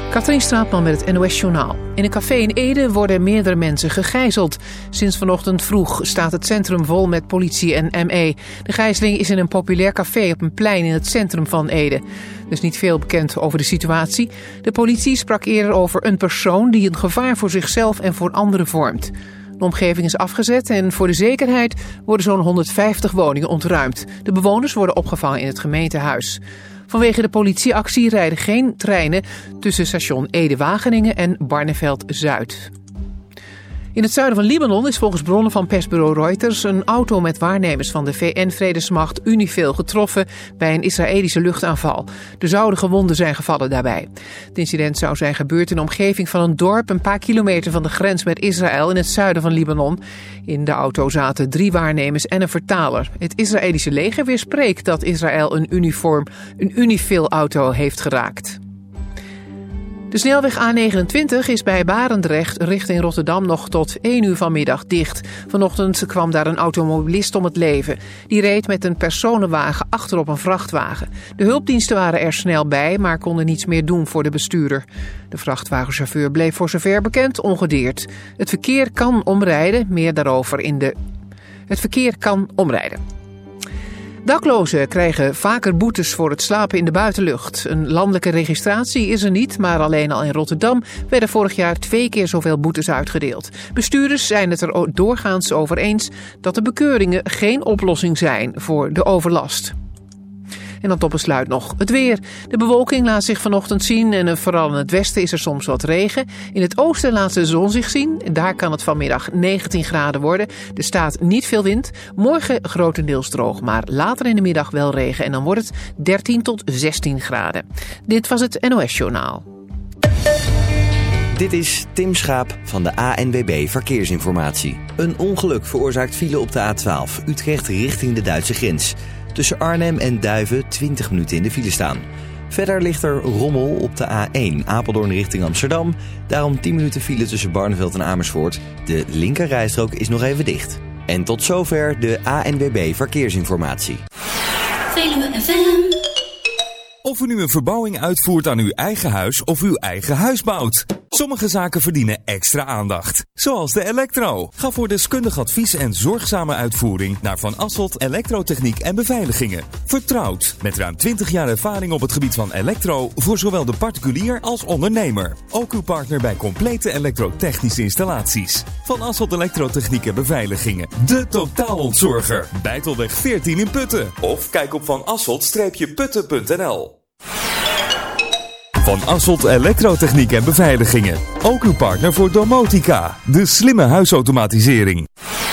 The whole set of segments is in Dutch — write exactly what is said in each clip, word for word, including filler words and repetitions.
Katrien Straatman met het N O S-journaal. In een café in Ede worden meerdere mensen gegijzeld. Sinds vanochtend vroeg staat het centrum vol met politie en M E. De gijzeling is in een populair café op een plein in het centrum van Ede. Er is niet veel bekend over de situatie. De politie sprak eerder over een persoon die een gevaar voor zichzelf en voor anderen vormt. De omgeving is afgezet en voor de zekerheid worden zo'n honderdvijftig woningen ontruimd. De bewoners worden opgevangen in het gemeentehuis. Vanwege de politieactie rijden geen treinen tussen station Ede-Wageningen en Barneveld-Zuid. In het zuiden van Libanon is volgens bronnen van persbureau Reuters een auto met waarnemers van de V N-vredesmacht UNIFIL getroffen bij een Israëlische luchtaanval. Er zouden gewonden zijn gevallen daarbij. Het incident zou zijn gebeurd in de omgeving van een dorp een paar kilometer van de grens met Israël in het zuiden van Libanon. In de auto zaten drie waarnemers en een vertaler. Het Israëlische leger weerspreekt dat Israël een uniform, een UNIFIL-auto heeft geraakt. De snelweg A negenentwintig is bij Barendrecht richting Rotterdam nog tot één uur vanmiddag dicht. Vanochtend kwam daar een automobilist om het leven. Die reed met een personenwagen achterop een vrachtwagen. De hulpdiensten waren er snel bij, maar konden niets meer doen voor de bestuurder. De vrachtwagenchauffeur bleef voor zover bekend ongedeerd. Het verkeer kan omrijden, meer daarover in de... Het verkeer kan omrijden. Daklozen krijgen vaker boetes voor het slapen in de buitenlucht. Een landelijke registratie is er niet, maar alleen al in Rotterdam werden vorig jaar twee keer zoveel boetes uitgedeeld. Bestuurders zijn het er doorgaans over eens dat de bekeuringen geen oplossing zijn voor de overlast. En dan tot besluit nog het weer. De bewolking laat zich vanochtend zien en vooral in het westen is er soms wat regen. In het oosten laat de zon zich zien. Daar kan het vanmiddag negentien graden worden. Er staat niet veel wind. Morgen grotendeels droog, maar later in de middag wel regen. En dan wordt het dertien tot zestien graden. Dit was het N O S-journaal. Dit is Tim Schaap van de A N W B Verkeersinformatie. Een ongeluk veroorzaakt file op de A twaalf, Utrecht richting de Duitse grens. Tussen Arnhem en Duiven twintig minuten in de file staan. Verder ligt er rommel op de A één, Apeldoorn richting Amsterdam. Daarom tien minuten file tussen Barneveld en Amersfoort. De linkerrijstrook is nog even dicht. En tot zover de A N W B Verkeersinformatie. Veluwe F M. Of u nu een verbouwing uitvoert aan uw eigen huis of uw eigen huis bouwt. Sommige zaken verdienen extra aandacht. Zoals de elektro. Ga voor deskundig advies en zorgzame uitvoering naar Van Asselt Elektrotechniek en Beveiligingen. Vertrouwd. Met ruim twintig jaar ervaring op het gebied van elektro voor zowel de particulier als ondernemer. Ook uw partner bij complete elektrotechnische installaties. Van Asselt Elektrotechniek en Beveiligingen. De totaalontzorger. Bijtelweg veertien in Putten. Of kijk op van asselt putten punt n l. Van Asselt Elektrotechniek en Beveiligingen. Ook uw partner voor domotica. De slimme huisautomatisering.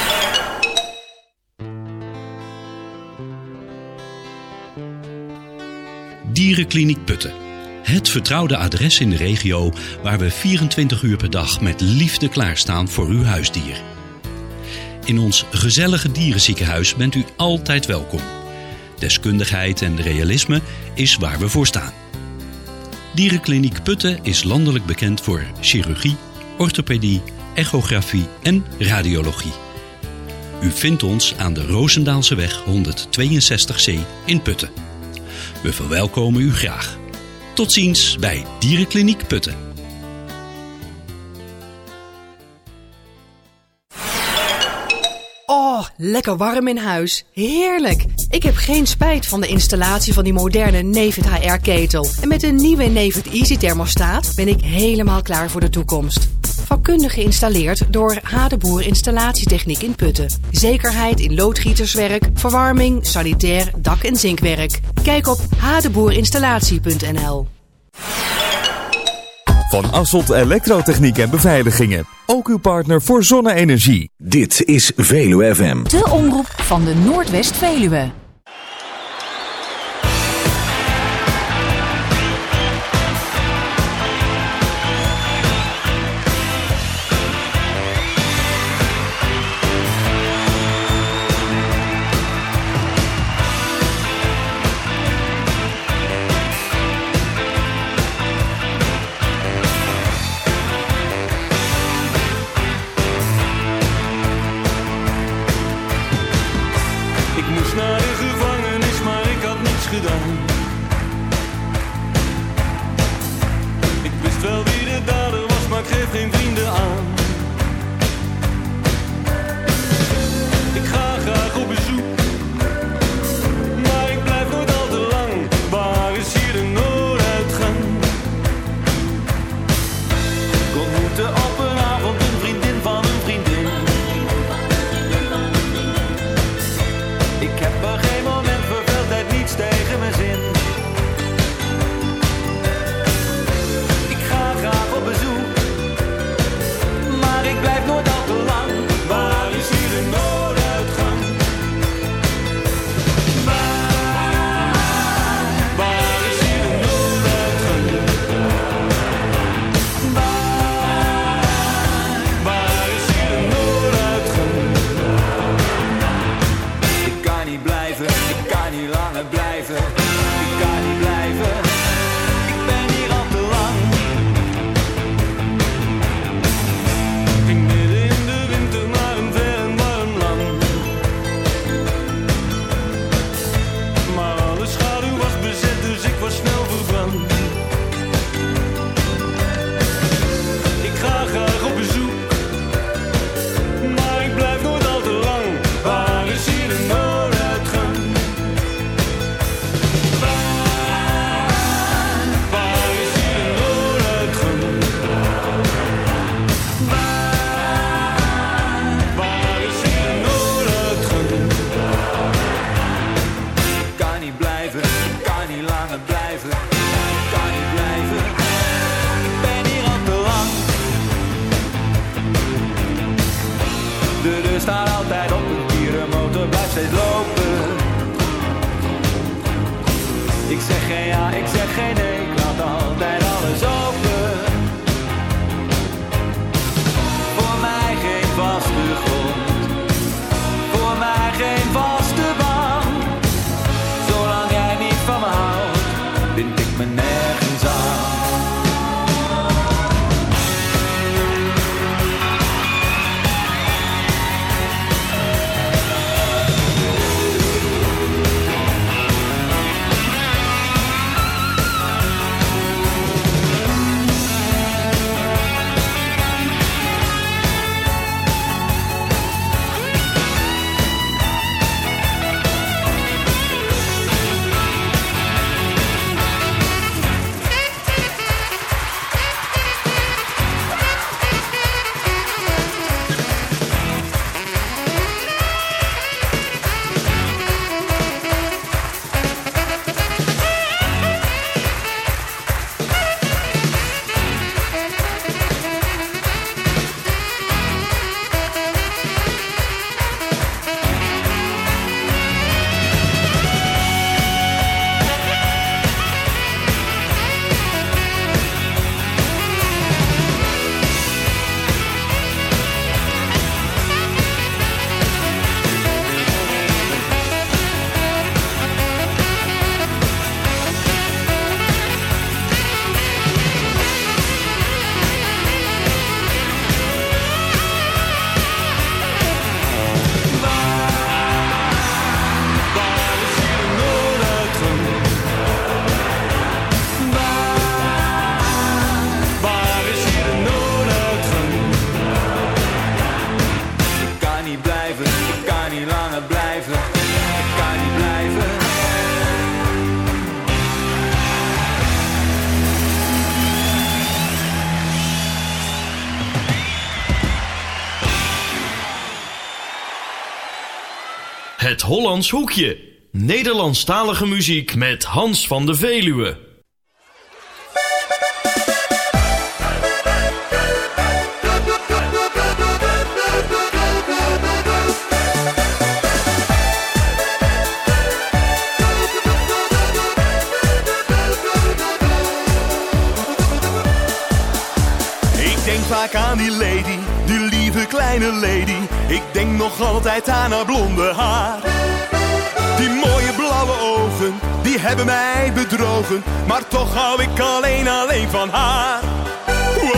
Dierenkliniek Putten. Het vertrouwde adres in de regio waar we vierentwintig uur per dag met liefde klaarstaan voor uw huisdier. In ons gezellige dierenziekenhuis bent u altijd welkom. Deskundigheid en realisme is waar we voor staan. Dierenkliniek Putten is landelijk bekend voor chirurgie, orthopedie, echografie en radiologie. U vindt ons aan de Roosendaalseweg honderdtweeënzestig C in Putten. We verwelkomen u graag. Tot ziens bij Dierenkliniek Putten. Oh, lekker warm in huis. Heerlijk. Ik heb geen spijt van de installatie van die moderne Nefit H R-ketel. En met een nieuwe Nefit Easy thermostaat ben ik helemaal klaar voor de toekomst. Vakkundig geïnstalleerd door H. de Boer Installatietechniek in Putten. Zekerheid in loodgieterswerk, verwarming, sanitair, dak- en zinkwerk. Kijk op h de boer installatie punt n l. Van Asselt Elektrotechniek en Beveiligingen. Ook uw partner voor zonne-energie. Dit is Veluwe F M. De omroep van de Noordwest-Veluwe. Ik moest naar de lang. Ik ga graag op bezoek, maar ik blijf nooit al te lang. Waar is hier de nooduitgang? Waar, waar is hier de nooduitgang? Waar, waar is hier de nooduitgang? Kan niet blijven, kan niet langer blijven, kan niet blijven. Ik ben hier al te lang. De deur staat altijd open, de motor blijft steeds lopen. Ik zeg geen ja, ik zeg geen nee, ik laat altijd alles open. Voor mij geen vaste grond, voor mij geen vaste baan. Zolang jij niet van me houdt, bind ik me nergens aan. Het Hollands Hoekje. Nederlandstalige muziek met Hans van de Veluwe. Ik denk vaak aan die lady, die lieve kleine lady. Ik denk nog altijd aan haar blonde haar. Die mooie blauwe ogen, die hebben mij bedrogen. Maar toch hou ik alleen, alleen van haar. Wow,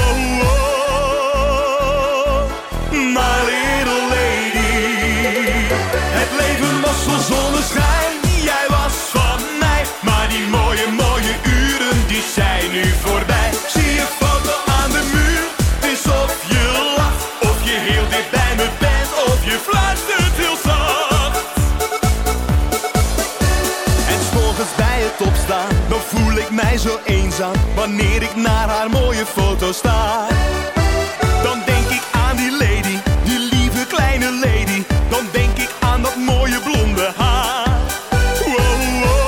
wow, my little lady. Het leven was vol zonneschijn, jij was van mij. Maar die mooie, mooie uren, die zijn nu voorbij. Zie je foto aan de muur, het is of je lacht, of je heel dicht bij me bent, of je fluistert heel zacht. En 's morgens bij het opstaan, dan voel ik mij zo eenzaam. Wanneer ik naar haar mooie foto sta, dan denk ik aan die lady, die lieve kleine lady. Dan denk ik aan dat mooie blonde haar. Wow,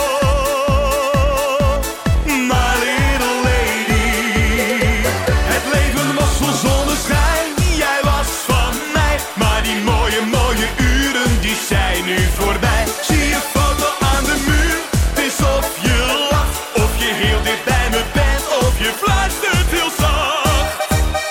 wow, my little lady. Het leven was vol zonneschijn, jij was van mij. Maar die mooie, mooie uren, die zijn nu voorbij. Zie je foto aan de muur, het is of je lacht, of je heel dicht bij me bent, of je fluistert heel zacht.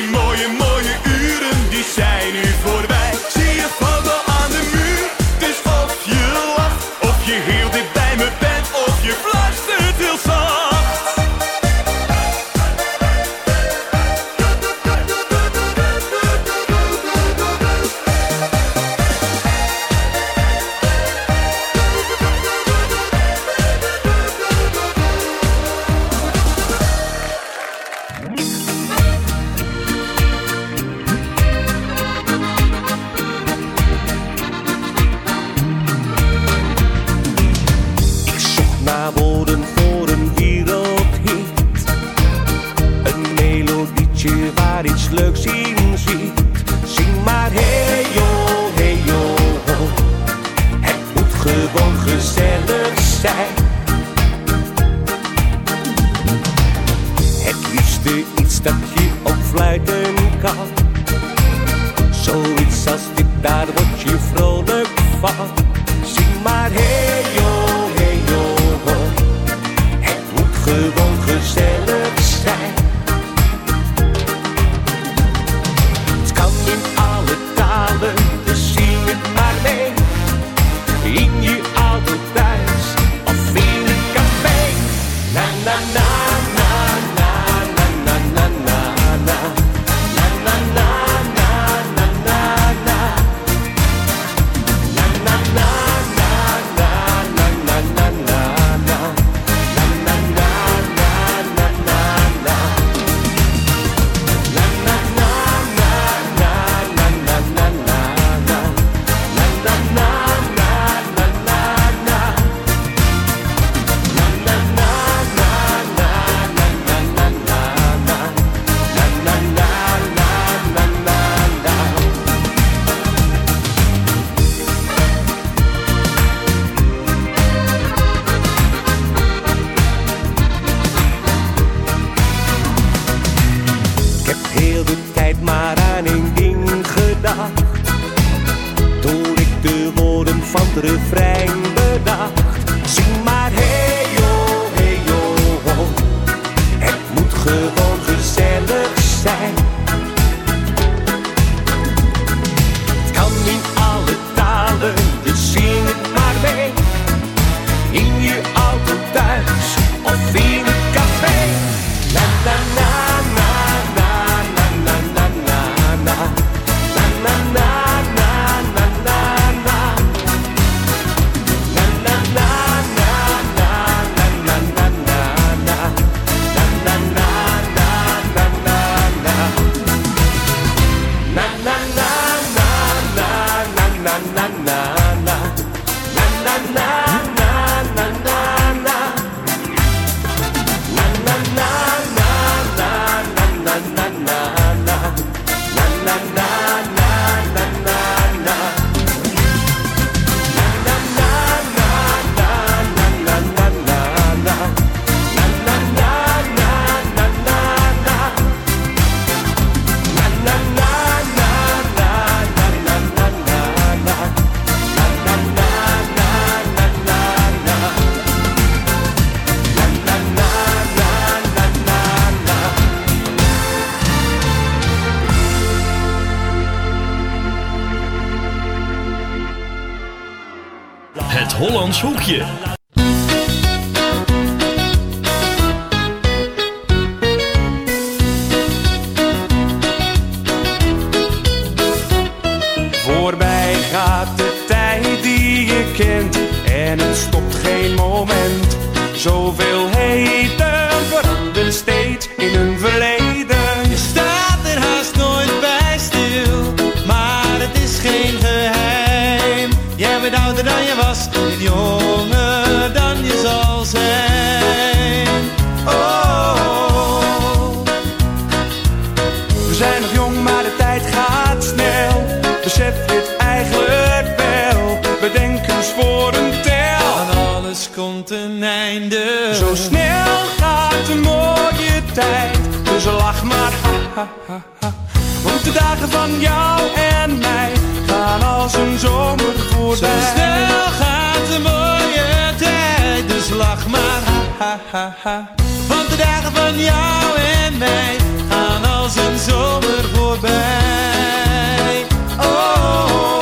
die mooie, mooie uren, die zijn nu voorbij. Zie je foto aan de muur, dus of je lacht, of je heel dicht bij me bent, of je fluistert heel zacht. Waar iets leuks in ziet. Zing maar hey yo, hey yo. Het moet gewoon gezellig zijn. Het liefste iets dat je ook fluiten kan. Zoiets als dit, daar word je vrolijk van. Zing maar hey yo, hey yo. Het moet gewoon gezellig zijn. Dus zing het maar mee. In je auto thuis of in een café. Na na na na na na na na na na. Na na na na na na na. Na na na na na na na na na. Na na na na na na na. Na na na na na na na na na. Ik heb heel de tijd maar aan één ding gedacht. Toen ik de woorden van het refrein bedacht. Zing maar hey yo, hey yo. Het moet gewoon gezellig zijn. Het kan in alle talen, dus zing het maar mee. In je auto thuis of in een café. Na na na na na na na na na na. Na na na na na na na. Na na na na na na na na na. Na na na na na na na. Na na na na na na na na na. Na na na na na na na. Na na na na na na na na na. Na na na na na na na. Na na na na na na na na na. Na na na na na na na. Na na na na na na na na na. Na na na na na na na. Na na na na na na na. Het Hollands Hoekje. Voorbij gaat de tijd die je kent en het stopt geen moment. Zoveel heden veranderen steeds in een verleden. Je staat er haast nooit bij stil, maar het is geen geheim. Jij bent ouder dan je was en jonger dan je zal zijn. Oh, we zijn nog jong, maar de tijd gaat snel. Besef dit eigenlijk wel. Bedenk eens voor een tel. Aan alles komt een einde. Zo snel gaat de mooie tijd. Dus lach maar, ha ha ha ha. Want de dagen van jou en mij gaan als een zomer voorbij. Zo snel gaat de mooie tijd. Dus lach maar, ha ha ha ha. Want de dagen van jou en mij gaan gaan als een zomer voorbij. Oh.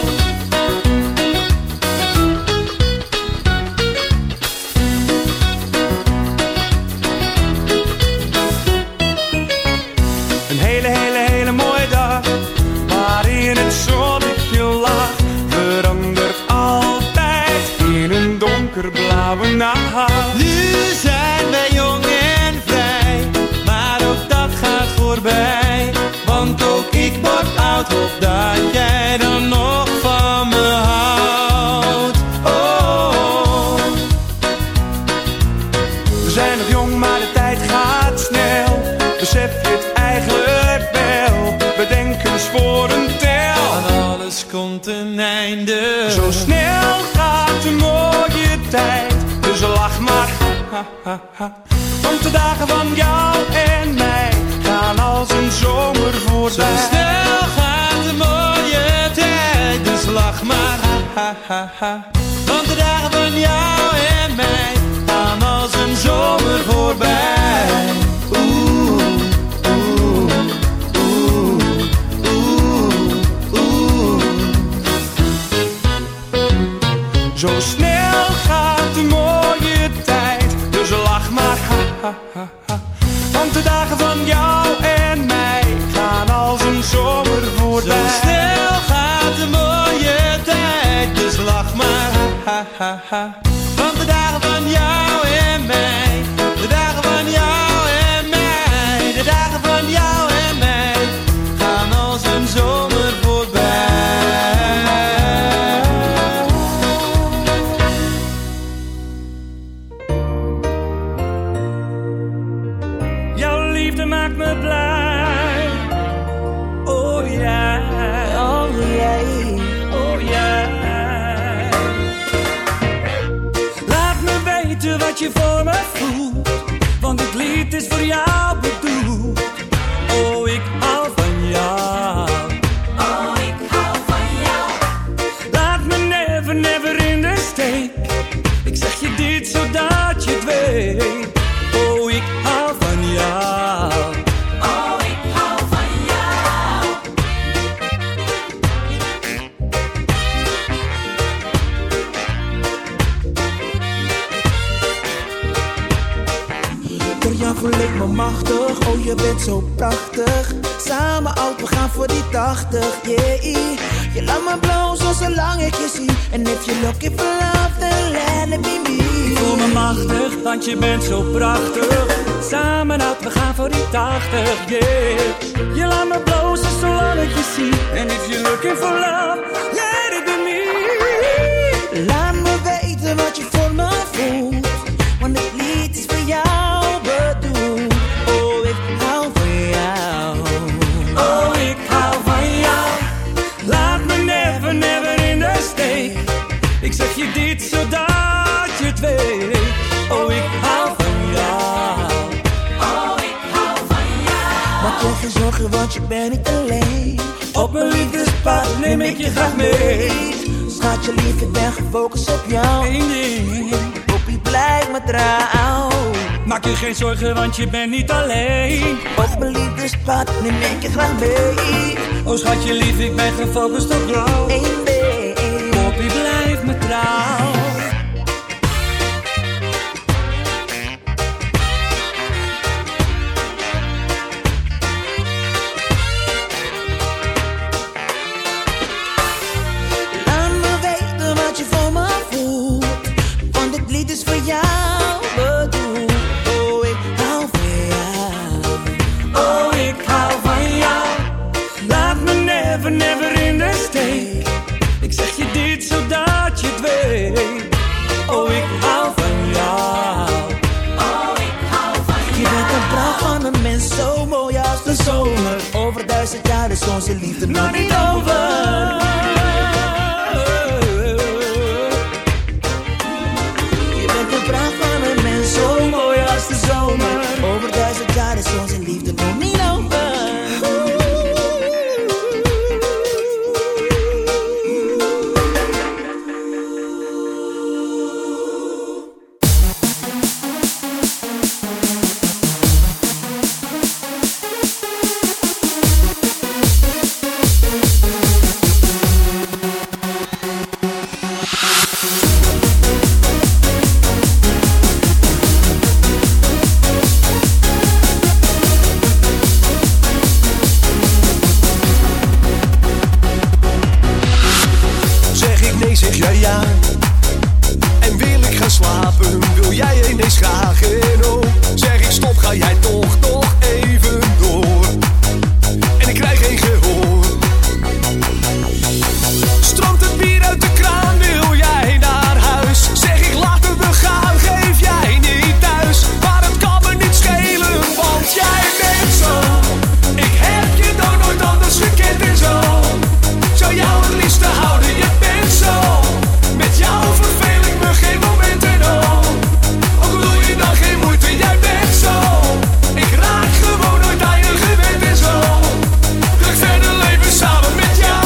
Een hele, hele, hele mooie dag, waarin het zonnetje lag, verandert altijd in een donkerblauwe nacht. Nu zijn wij jong en vrij, maar ook dat gaat voorbij. Want ook ik word oud, hoop dat jij dan nog van me houdt. Oh. We zijn nog jong, maar de tijd gaat snel. Besef je het eigenlijk wel? Bedenkens voor een tel. Aan alles komt een einde. Zo snel gaat de mooie tijd. Dus lach maar, ha, ha, ha. Want de dagen van jou en mij gaan als een zomer voorbij. Zo snel gaat de mooie tijd. Dus lach maar, ha, ha, ha. Want de dagen van jou en mij gaan als een zomer voorbij. Oeh, oeh, oeh, oeh, oeh. Zo snel gaat de mooie tijd. Dus lach maar, ha, ha, ha, ha. Want de dagen van jou en mij gaan als een zomer voorbij. Zo snel gaat de mooie tijd. Dus lach maar, ha, ha, ha. Want de dagen van jou en mij, de dagen van jou en mij, de dagen van jou en mij gaan als een zomer voorbij. Jouw liefde maakt me blij. Oh ja, oh ja, oh ja. Laat me weten wat je voor me voelt, want dit lied is voor jou bedoeld. Oh, ik hou van jou. Oh, ik hou van jou. Laat me never, never in de steek. Ik zeg je dit zodat je het weet. Oh, ik hou van jou. Oh, ik hou van jou. Door jou voel ik me machtig, oh je bent zo prachtig. Samen oud, we gaan voor die tachtig, yeah. Je laat me blozen zolang ik je zie. And if you're looking for love, then let it be me. Ik voel me machtig, want je bent zo prachtig. Samen oud, we gaan voor die tachtig, yeah. Je laat me blozen zolang ik je zie. And if you're looking for love, let it be me. Laat me weten wat je voor me voelt, want dit lied is voor jou bedoeld. Oh, ik hou van jou. Oh, ik hou van jou. Laat me never, never in de steek. Ik zeg je dit zodat je het weet. Oh, ik hou van jou. Oh, ik hou van jou. Maak je geen zorgen, want je bent niet alleen. Op mijn liefdespad neem ik je graag mee. Schatje lief, ik ben gefocust op jou. Eén ding. Poppie, blijf me trouw. Maak je geen zorgen, want je bent niet alleen. Op mijn liefdespad neem ik je graag mee. Oh schatje lief, ik ben gefocust op jou. Eén ding. Poppie, blijf me trouw. Laat me weten wat je voor me voelt, want dit lied is voor jou bedoeld. Oh, ik hou van jou. Oh, ik hou van jou. Laat me never, never in de steek. Ik zeg je dit zodat je het weet. Oh, ik hou van jou. Oh, ik hou van jou. Je bent een pracht van een mens, zo mooi als de zomer. Over duizend jaar is onze liefde nog niet over. Je bent een pracht van een mens, zo mooi als de zomer. Over duizend jaar is onze liefde nog niet over. jij ineens graag en oh. Zeg ik stop, ga jij toch nog even door. En ik krijg geen gehoor. Stroomt het bier uit de kraan, wil jij naar huis? Zeg ik laten we gaan, geef jij niet thuis. Maar het kan me niet schelen, want jij bent zo. Ik heb je nog nooit anders gekend en zo. Zou jou het liefste houden, je bent zo. Met jou verveel ik me geen moment en oh. Ook doe je dan geen moeite, jij bent zo. Ik raak gewoon nooit aan je gewend en zo. Wil ik verder leven samen met jou.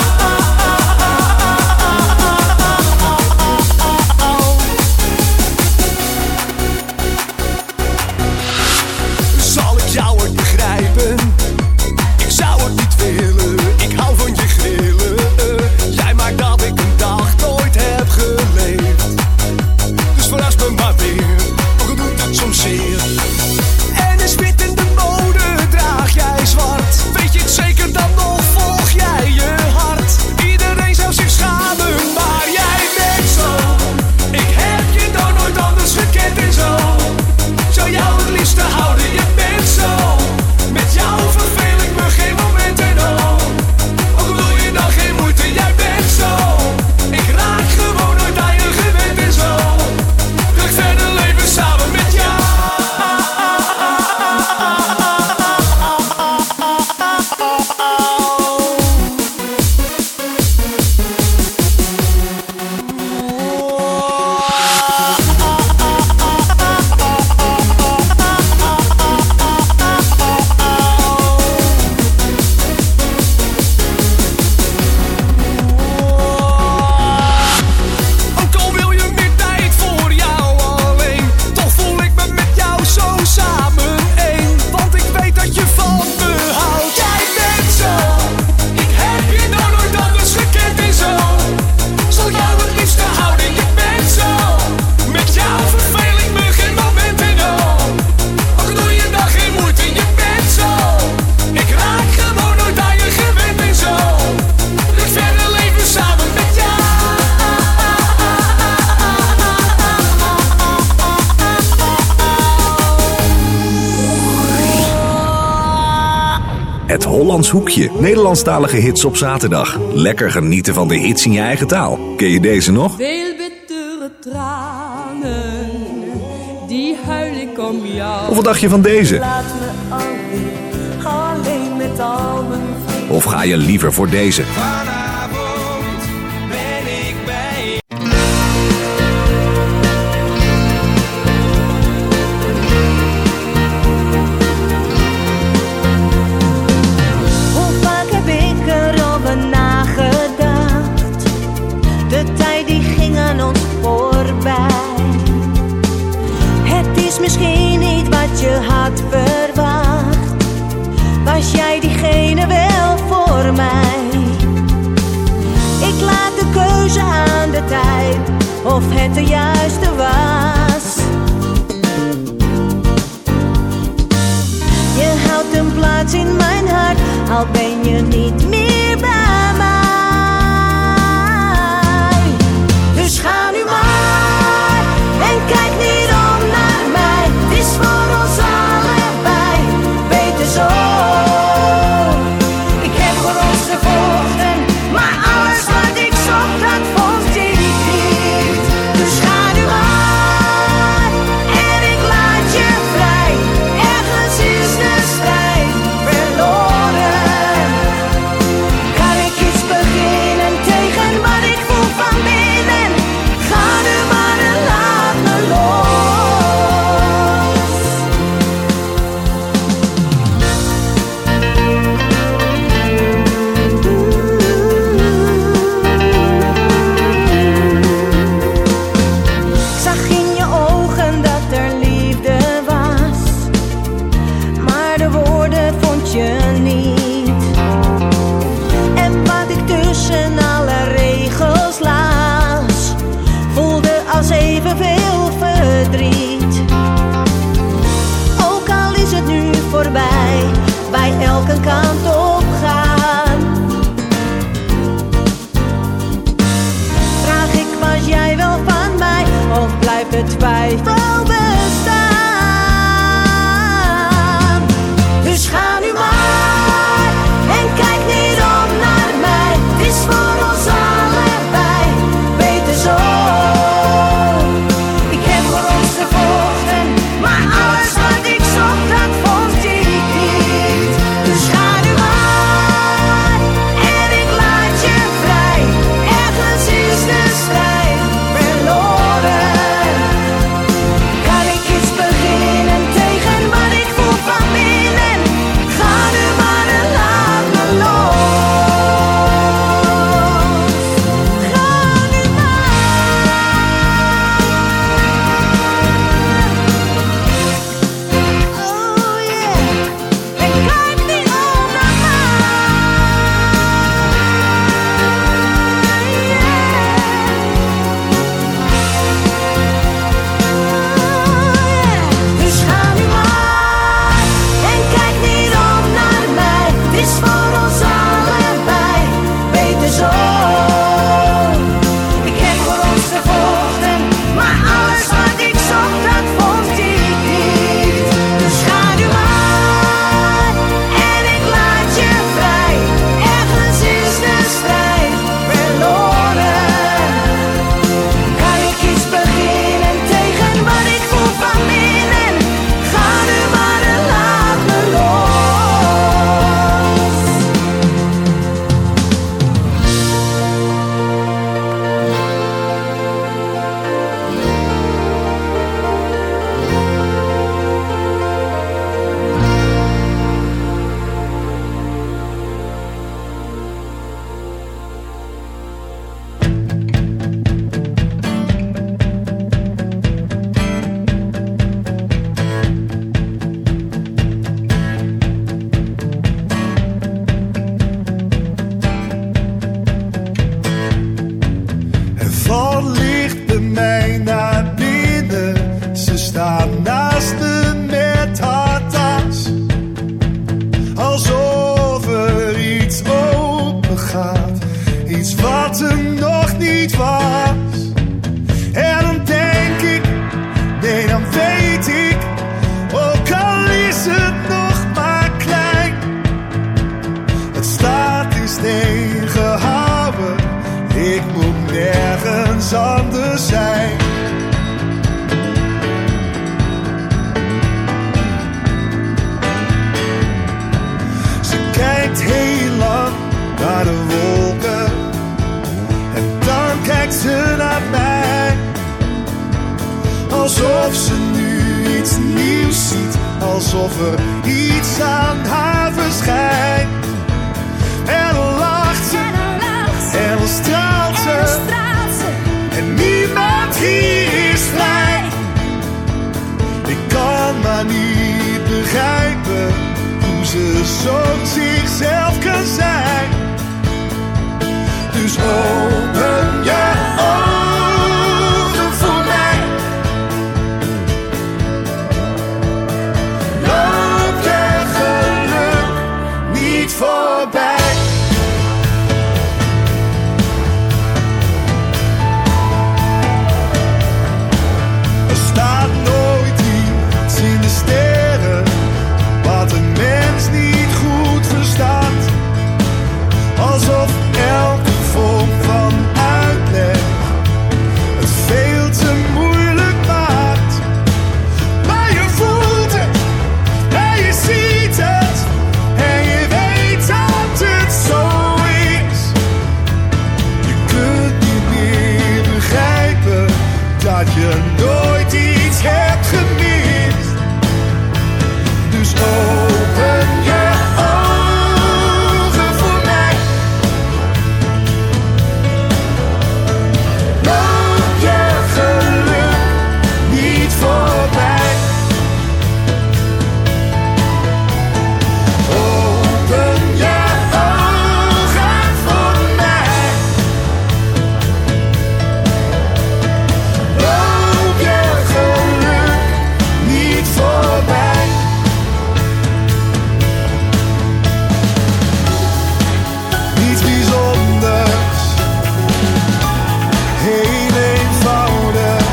Zal ik jou ooit begrijpen? Ik zou het niet willen, ik hou van je grillen. Jij maakt dat ik een dag nooit heb geleefd. Dus verras me maar weer, ook al doet het soms zeer. En is wit in de mode, draag jij zwart. Weet je het zeker, dan nog volg jij je hart. Iedereen zou zich schamen, maar jij bent zo. Ik heb je nog nooit anders gekend en zo. Zou jou het liefste houden, je bent zo. Met jou verveel ik me geen moment en oh. Ook doe je dan geen moeite, jij bent zo. Ik raak gewoon nooit aan je gewend en zo. Wil ik verder leven samen met jou. Ook al wil je meer tijd voor jou alleen, toch voel ik me met jou zo samen één. Want ik weet dat je van me houdt. Jij bent zo. Ik heb je nog nooit anders gekend en zo. Zal jou het liefste houden, je bent zo. Met jou verveel ik me geen moment en oh. Ook doe je dan geen moeite, je bent zo. Ik raak gewoon nooit aan je gewend en zo. Wil ik verder leven samen met jou. Het Hollands Hoekje. Nederlandstalige hits op zaterdag. Lekker genieten van de hits in je eigen taal. Ken je deze nog? Veel bittere tranen, die huil ik om jou. Of wat dacht je van deze? Laat me alweer alleen met al mijn vrienden. Of ga je liever voor deze? Vanavond ben ik bij je. Hoe vaak heb ik erover nagedacht? De tijd die ging aan ons voorbij. Het is misschien niet wat je had verwacht. Was jij diegene wel voor mij? Ik laat de keuze aan de tijd of het de juiste was. Je houdt een plaats in mijn hart, al ben je niet meer bij mij. Dus ga nu maar en kijk niet om naar mij. Het is voor ons allebei beter zo. Ik heb voor ons gevochten, maar alles wat ik zocht, dat vond ik niet. Dus ga nu maar en ik laat je vrij. Ergens is de strijd verloren. Het staat in steen gehouden, ik moet nergens anders zijn. Ze kijkt heel lang naar de wolken en dan kijkt ze naar mij. Alsof ze nu iets nieuws ziet, alsof er iets aan haar verschijnt. En dan lacht ze, en dan straalt ze, en niemand hier is vrij. Ik kan maar niet begrijpen hoe ze zo zichzelf kan zijn. Dus open je ogen voor mij. Loop je geluk niet voorbij. Er staat nooit iets in de sterren wat een mens niet goed verstaat. Alsof elke vorm van uitleg het veel te moeilijk maakt. Maar je voelt het en je ziet het en je weet dat het zo is. Je kunt niet meer begrijpen dat je nooit iets hebt gemist. Dus open je ogen voor mij. Loop je geluk niet voorbij. Open je ogen voor mij. Loop je geluk niet voorbij. Niets bijzonders, heel eenvoudig.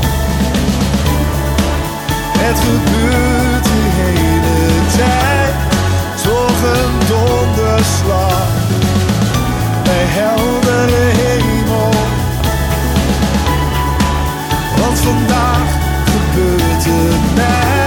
Het gebeurt de hele tijd, toch een donderslag bij heldere hemel. Want vandaag gebeurt het mij.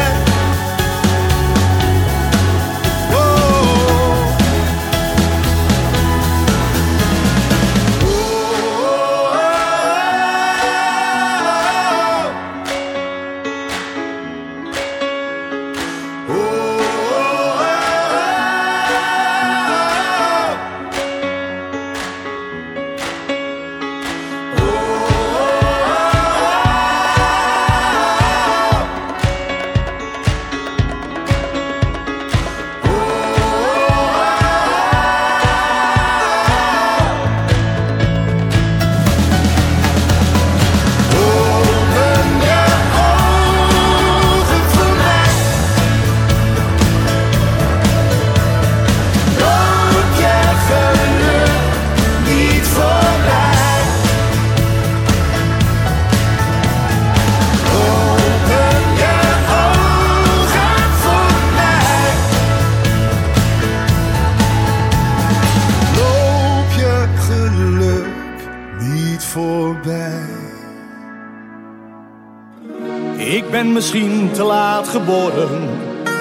Ik ben misschien te laat geboren,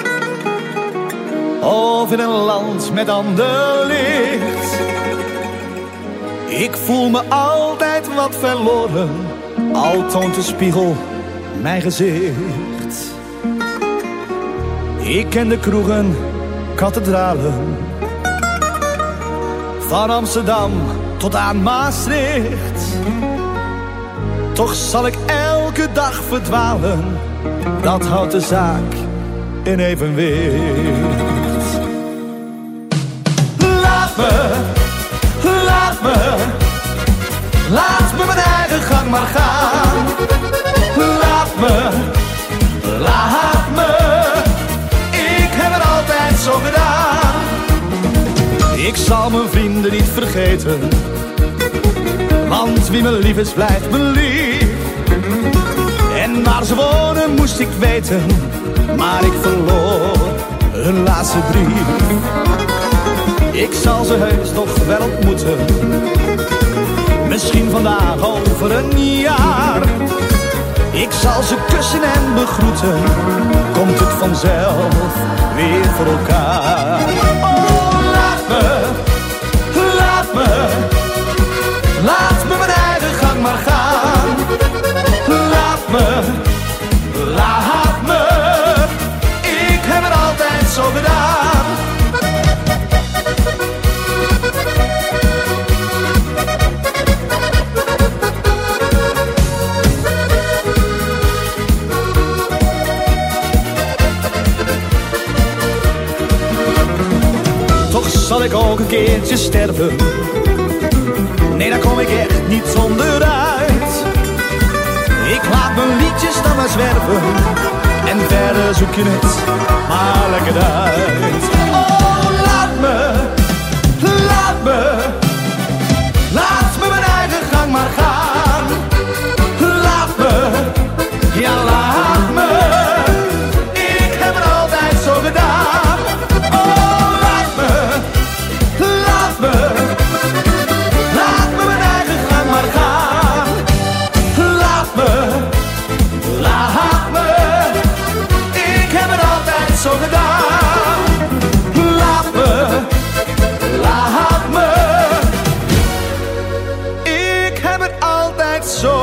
of in een land met ander licht. Ik voel me altijd wat verloren, al toont de spiegel mijn gezicht. Ik ken de kroegen, kathedralen, van Amsterdam tot aan Maastricht. Toch zal ik elke dag verdwalen, dat houdt de zaak in evenwicht. Laat me, laat me, laat me mijn eigen gang maar gaan. Laat me, laat me, ik heb het altijd zo gedaan. Ik zal mijn vrienden niet vergeten, want wie me lief is blijft me lief. En waar ze wonen moest ik weten, maar ik verloor hun laatste brief. Ik zal ze heus nog wel ontmoeten. Misschien vandaag over een jaar. Ik zal ze kussen en begroeten. Komt het vanzelf weer voor elkaar. Oh, laat me, laat me, laat me mijn eigen gang maar gaan. Laat me, laat me, ik heb het altijd zo gedaan. Toch zal ik ook een keertje sterven. Nee, daar kom ik echt niet onderuit. Ik laat mijn liedjes dan maar zwerven. En verder zoek je het maar lekker uit. Oh, laat me, laat me, laat me mijn eigen gang maar gaan. Laat me, ja laat me, ik heb het altijd zo gedaan. Oh, laat me, laat me, laat me mijn eigen gang maar gaan. Laat me, laat me, ik heb het altijd zo gedaan. Laat me, laat me, ik heb het altijd zo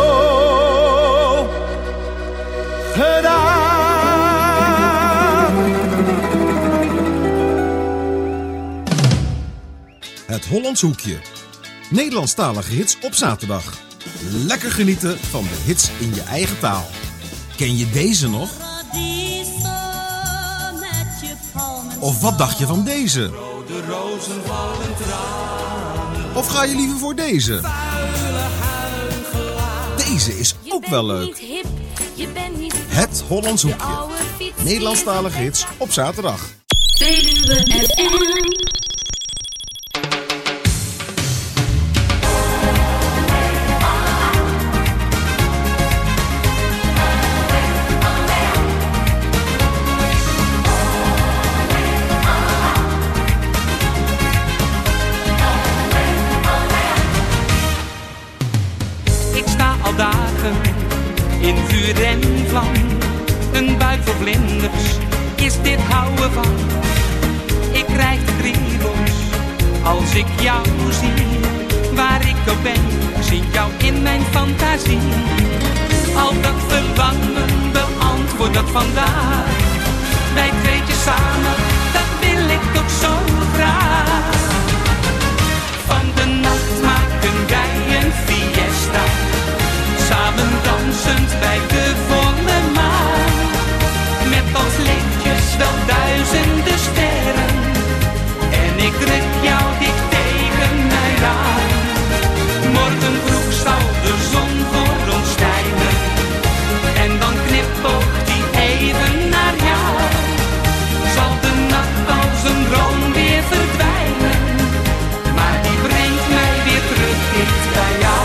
gedaan. Het Hollands Hoekje. Nederlandstalige hits op zaterdag. Lekker genieten van de hits in je eigen taal. Ken je deze nog? Of wat dacht je van deze? De rozen vallen tranen. Of ga je liever voor deze? Deze is ook wel leuk. Het Hollands Hoekje. Nederlandstalige hits op zaterdag. Veluwe F M. Ik sta al dagen in vuur en vlam. Een buik vol vlinders, is dit houden van. Ik krijg de kriebels als ik jou zie. Waar ik ook ben, zie jou in mijn fantasie. Al dat verlangen beantwoord dat vandaag. Wij tweetjes samen, dat wil ik toch zo graag. Van de nacht maken wij een fiesta. Samen dansend bij de volle maan. Met als lichtjes wel duizenden sterren. En ik druk jou dicht tegen mij aan. Morgen vroeg zal de zon voor ons schijnen. En dan knipoogt die even naar jou. Zal de nacht als een droom weer verdwijnen. Maar die brengt mij weer terug dicht bij jou.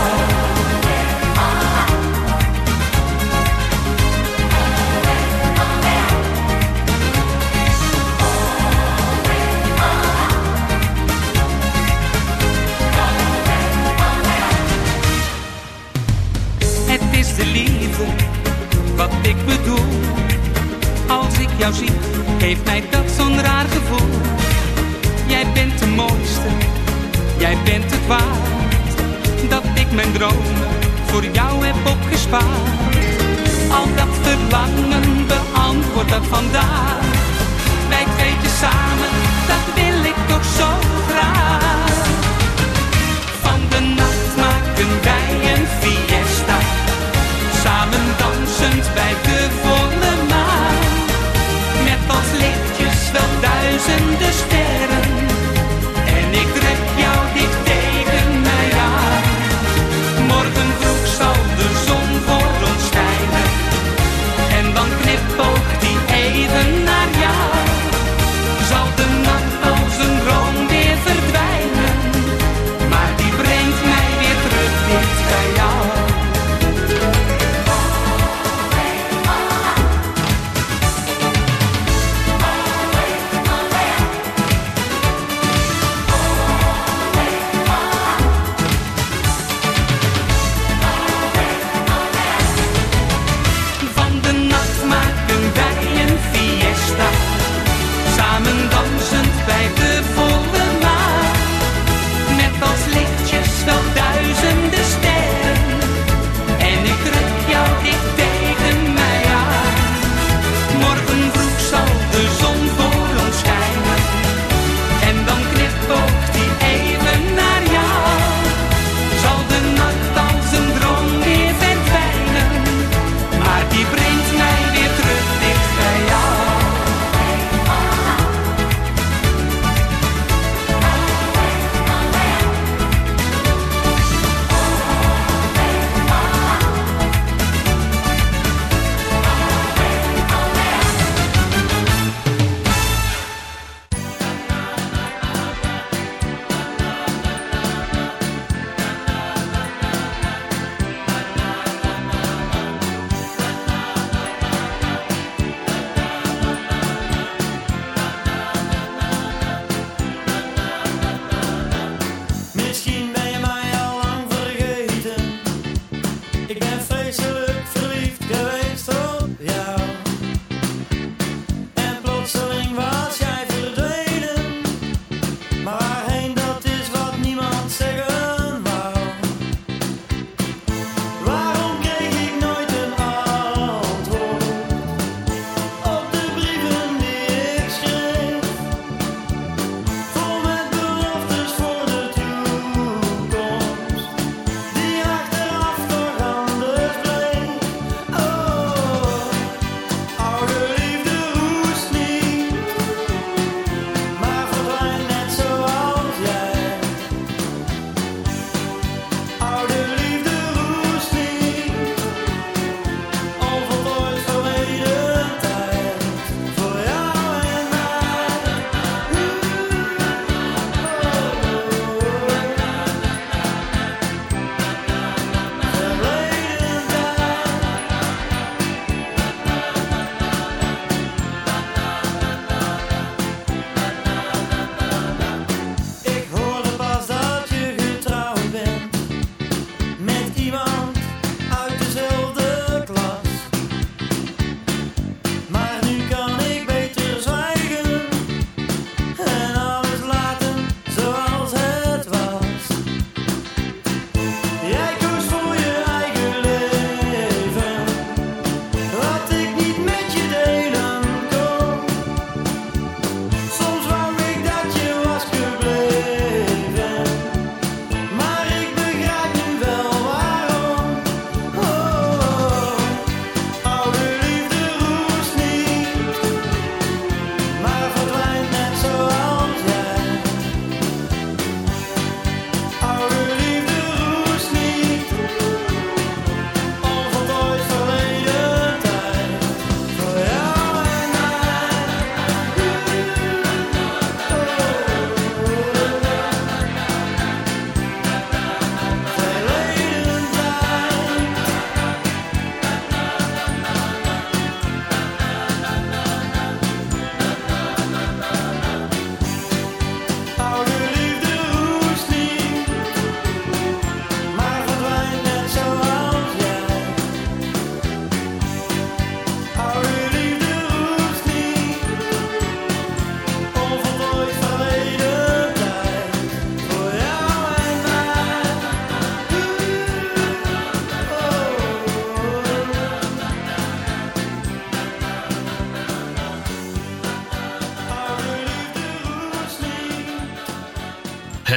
Het is de liefde, wat ik bedoel. Als ik jou zie, geeft mij dat zo'n raar gevoel. Jij bent de mooiste, jij bent het waard. Dat ik mijn dromen voor jou heb opgespaard. Al dat verlangen beantwoord dat vandaag. Wij tweetjes samen, dat wil ik toch zo graag. Van de nacht maken wij een fiesta. Samen dansend bij de volle maan. Met als lichtjes wel duizenden sterren. En ik druk jou dicht tegen mij aan. Morgen vroeg zal de zon voor ons schijnen. En dan knipoogt die even naar jou. Zal de nacht als een droom weer verdwijnen.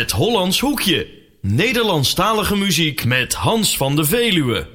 Het Hollands Hoekje. Nederlandstalige muziek met Hans van de Veluwe.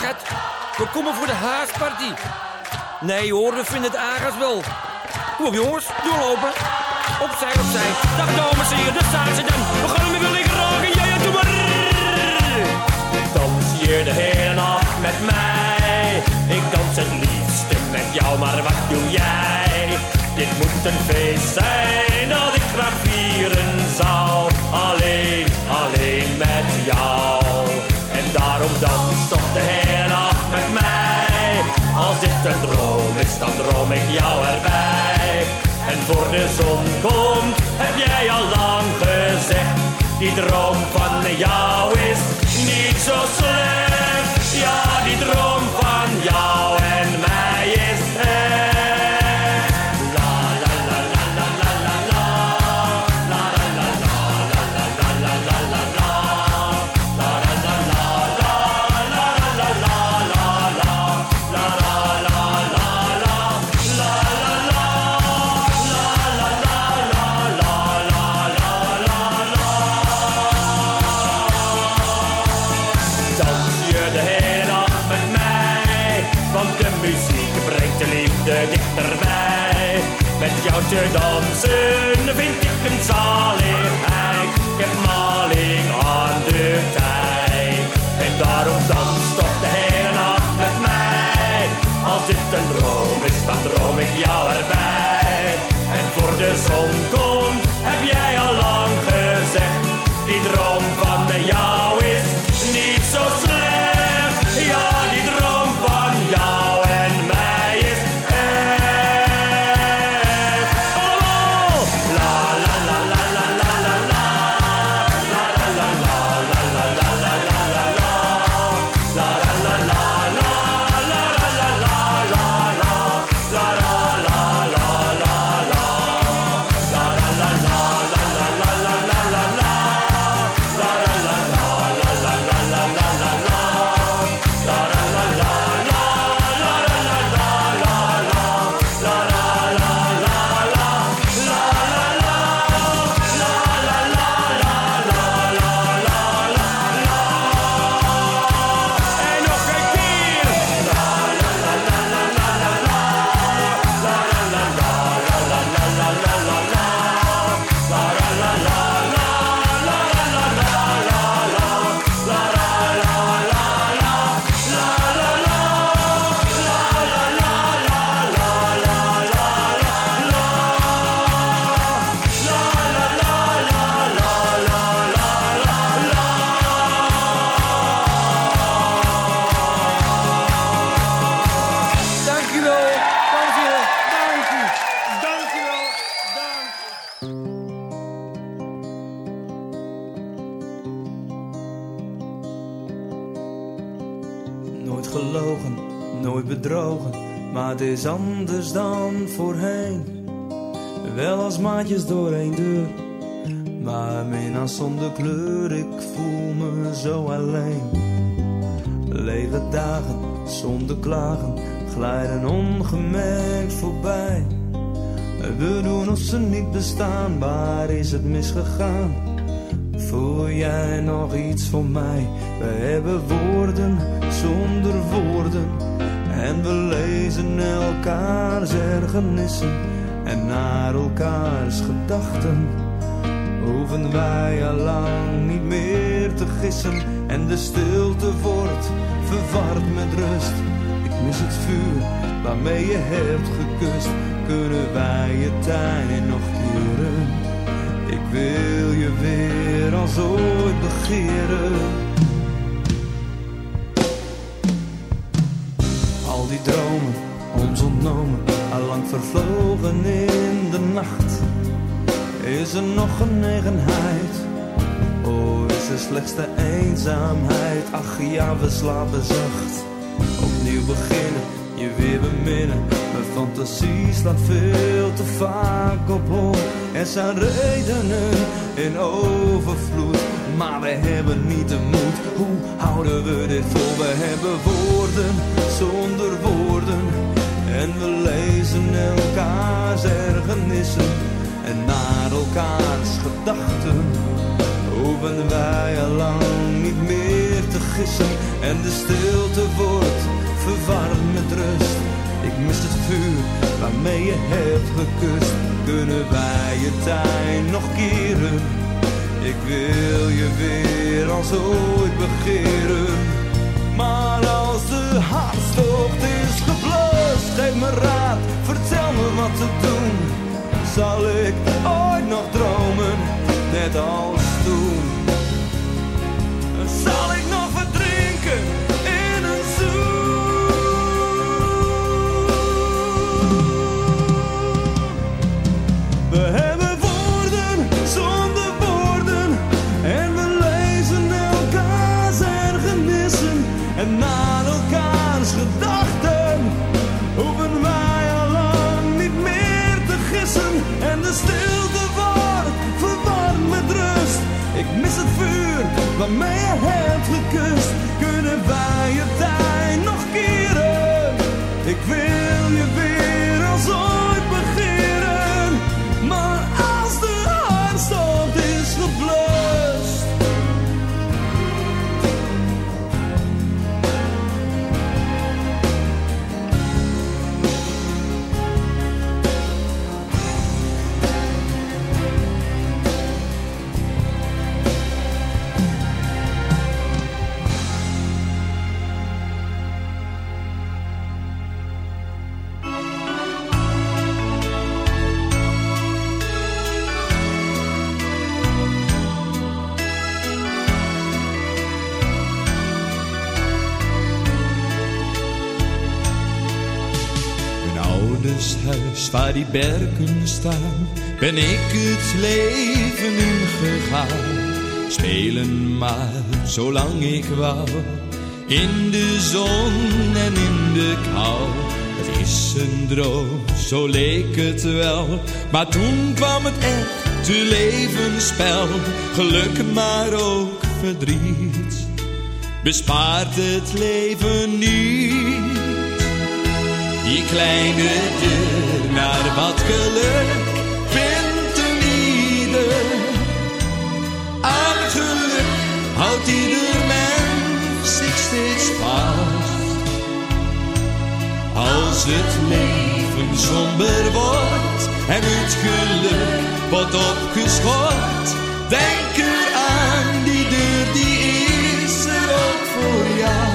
schat. We komen voor de haasparty. Nee hoor, we vinden het agas wel. Kom op jongens, doorlopen. Opzij, opzij. Dag dames en heren, daar staan ze dan. We gaan hem even liggen raken. Ja, ja, doe maar. Dans je de hele nacht met mij. Ik dans het liefste met jou, maar wat doe jij? Dit moet een feest zijn dat ik graag vieren zou. Alleen, alleen met jou. En daarom dans toch de hele nacht met mij. Als dit een droom is, dan droom ik jou erbij. En voor de zon komt, heb jij al lang gezegd. Die droom van jou is niet zo slecht. Ja, die droom van jou en mij is echt. La la la la la la la la. La la la la la la la la la la la. La la la la la la la la la la. La la la la la. La la la la la la la. Dans je de hele nacht met mij, want de muziek brengt de liefde dichterbij. Met jou te dansen vind ik een zaligheid. Ik heb maling aan de tijd. En daarom dans toch de hele nacht met mij. Als dit een droom is, dan droom ik jou erbij. En voor de zon komt, heb jij al lang gezegd. Die droom van jou is niet zo slecht. Ja, die droom van jou en mij is echt. Allemaal! La la la la la la la la. La la la la la la la la la la la. La la la la la la la la la la la. La la la la la la. La la la la la la la la la la la. La la la la la la la la la la la. La la la la la la la la la la la. La la la la la la. La la la la la la la la la la la. En nog een keer. La la la la la la la la. La la la la la la la la la la la. La la la la la la la la la la la. La la la la la. La la la la la la la la la la la. La la la la la la la la la. Dank u wel, dames en heren. Dank u. Dank u wel. Nooit gelogen, nooit bedrogen, maar het is anders dan voorheen. Wel als maatjes door één deur, maar minnaar zonder kleur. Ik voel me zo alleen. Lege dagen zonder klagen glijden ongemerkt voorbij. We doen of ze niet bestaan, waar is het misgegaan? Voel jij nog iets voor mij? We hebben woorden zonder woorden. En we lezen elkaars ergernissen en naar elkaars gedachten. Hoeven wij al lang niet meer te gissen. En de stilte wordt verward met rust. Ik mis het vuur waarmee je hebt gekust. Kunnen wij je tuin nog keren? Ik wil je weer als ooit begeren. Al die dromen, ons ontnomen, allang vervlogen in de nacht. Is er nog genegenheid? Oh, is er slechts de eenzaamheid? Ach ja, we slapen zacht. Opnieuw beginnen, je weer beminnen. Mijn fantasie slaat veel te vaak op hol. Er zijn redenen in overvloed, maar we hebben niet de moed. Hoe houden we dit vol? We hebben woorden zonder woorden. En we lezen elkaars ergernissen en naar elkaars gedachten. Hoeven wij al lang niet meer te gissen. en de stilte wordt verwarmd met rust. Ik mis het vuur waarmee je hebt gekust. Kunnen wij je tuin nog keren? Ik wil je weer als ooit begeren. Maar als de hartstocht is geblust, geef me raad, vertel me wat te doen. Zal ik ooit nog dromen, net als toen? Zal ik nog verdrinken in een zoen? We hebben woorden zonder woorden en we lezen elkaars ergernissen. En naar elkaars gedachten hoeven wij al lang niet meer te gissen. En de stilte wordt verwarmd met rust. Ik mis het vuur waarmee je hebt gekust. Kunnen wij je tuin nog keren? Ik wil je weer als ooit begeren. Maar als de hartstocht is geblust, huis waar die berken staan, ben ik het leven ingegaan. Spelen maar zolang ik wou, in de zon en in de kou. Het is een droom, zo leek het wel, maar toen kwam het echte levensspel. Geluk maar ook verdriet, bespaart het leven niet. Die kleine deur naar wat geluk vindt een ieder. Aan geluk houdt ieder mens zich steeds vast. Als het leven somber wordt en het geluk wordt opgeschort, denk er aan die deur, die is er ook voor jou.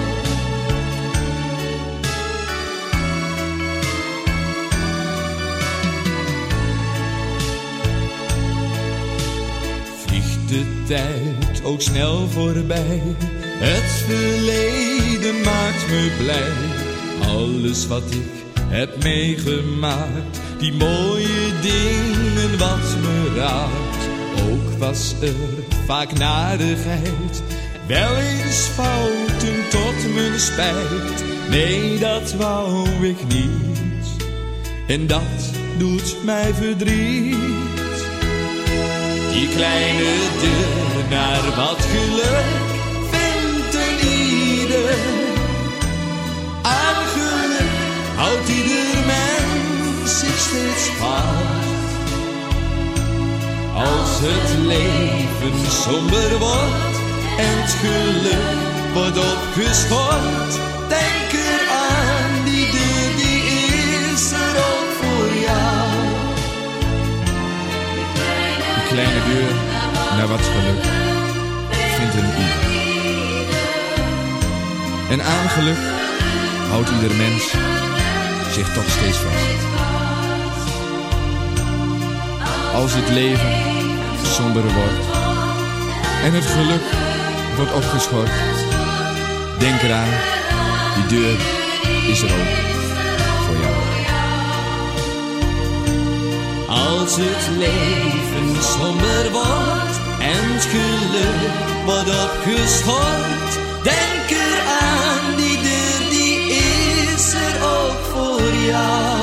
De tijd ook snel voorbij, het verleden maakt me blij. Alles wat ik heb meegemaakt, die mooie dingen wat me raakt. Ook was er vaak narigheid, wel eens fouten tot mijn spijt. Nee, dat wou ik niet, en dat doet mij verdriet. Die kleine deur naar wat geluk vindt een ieder. Aan geluk houdt ieder mens zich steeds vast. Als het leven somber wordt en het geluk wordt opgeschort, denk er aan die deur, die is er ook voor jou. Kleine deur naar wat geluk vindt een ieder. En aan geluk houdt ieder mens zich toch steeds vast. Als het leven somber wordt en het geluk wordt opgeschort, denk eraan, die deur is er ook voor jou. Als het leven somber wordt en het geluk wordt opgeschort, denk er aan, die deur, die is er ook voor jou.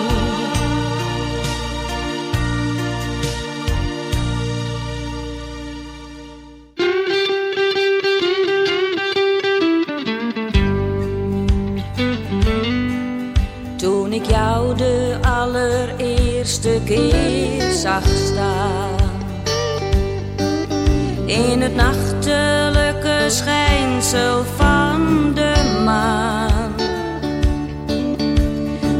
Toen ik jou de allereerste keer zag staan, in het nachtelijke schijnsel van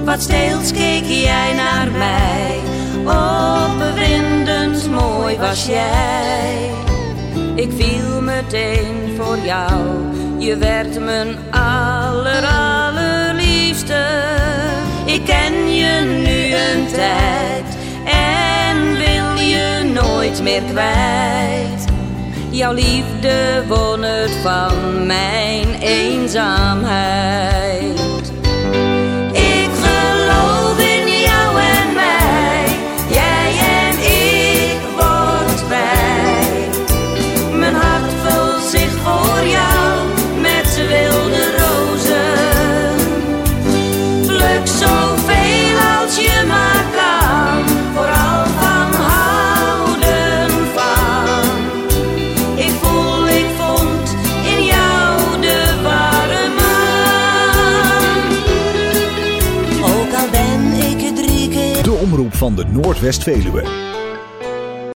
Wat steeds keek jij naar mij, opwindend mooi was jij. Ik viel meteen voor jou, je werd mijn aller allerliefste. Ik ken je nu een tijd en wil je nooit meer kwijt. Jouw liefde won het van mijn eenzaamheid. Ik geloof in jou en mij, jij en ik wordt bij. Mijn hart vult zich voor jou met wilde rozen. Pluk zoveel als je maar kan, vooral van houden van. Ik voel, ik vond in jou de ware man. Ook al ben ik drie keer. De omroep van de Noordwest-Veluwe.